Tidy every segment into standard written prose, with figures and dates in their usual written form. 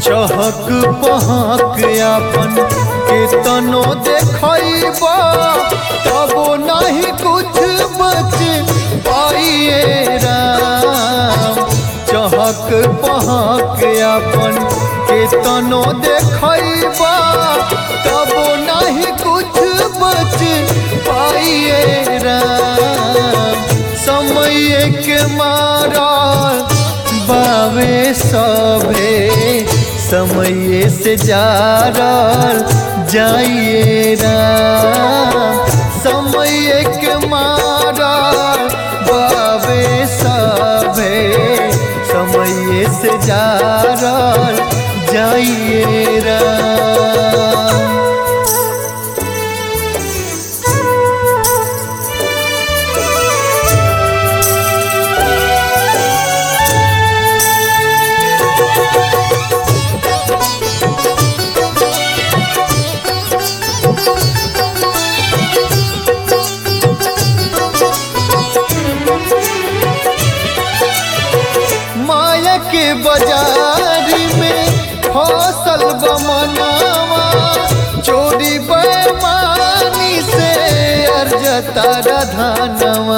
चहक पहक अपन केतनो देखैबा तबो नहीं कुछ बच पाइए राम। चहक पहक अपन केतनो देखैबा तबो नहीं कुछ बच पाइए राम। समय के मारा बावे सभे समय से जारल जाइए राम। समय के मारा बावे सभे समय से जारल जाइए राम। माया के बाजार में फसल बमनावा चोरी बेईमानी से अर्जता धनवा।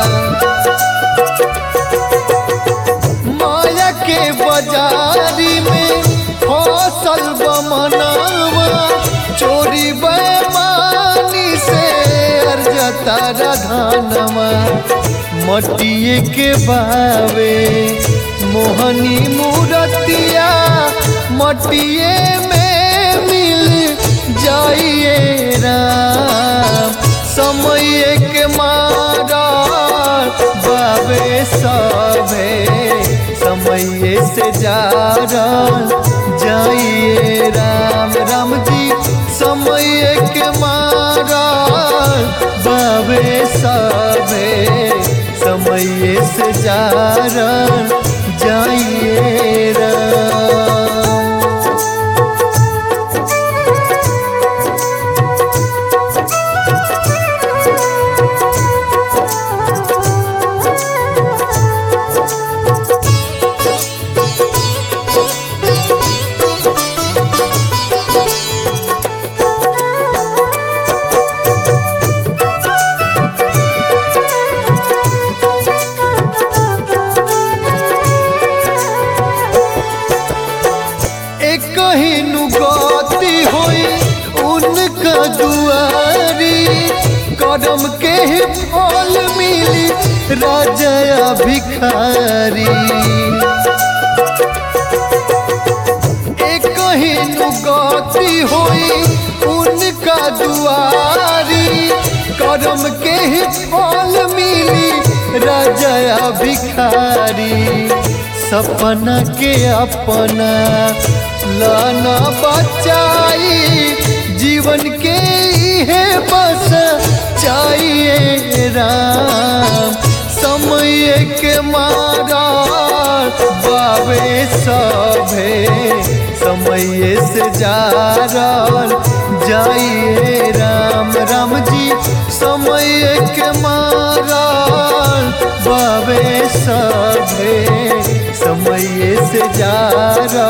माया के बाजार में फसल बमनावा चोरी बेईमानी से अर्जता धनवा। मटिए के बावे मोहनी मूरतिया मटिए में मिल जाइए राम। समय के मारा बावे सभे समय से जारल जाइए राम। राम जी समय के मारा बावे सभे समय से जारल जाइए राम। कहीं गति होई उनका दुआरी कदम के फल मिली राजा भिखारी। कहीं गति होई उनका दुआरी कदम के फल मिली राजा भिखारी। सपना के अपना लाना बचाई जीवन के है बस चाहिए राम। समय के मारा बावे सभे समय से जारल जाइए राम। राम जी समय के मारा बावे सभे समय से जारल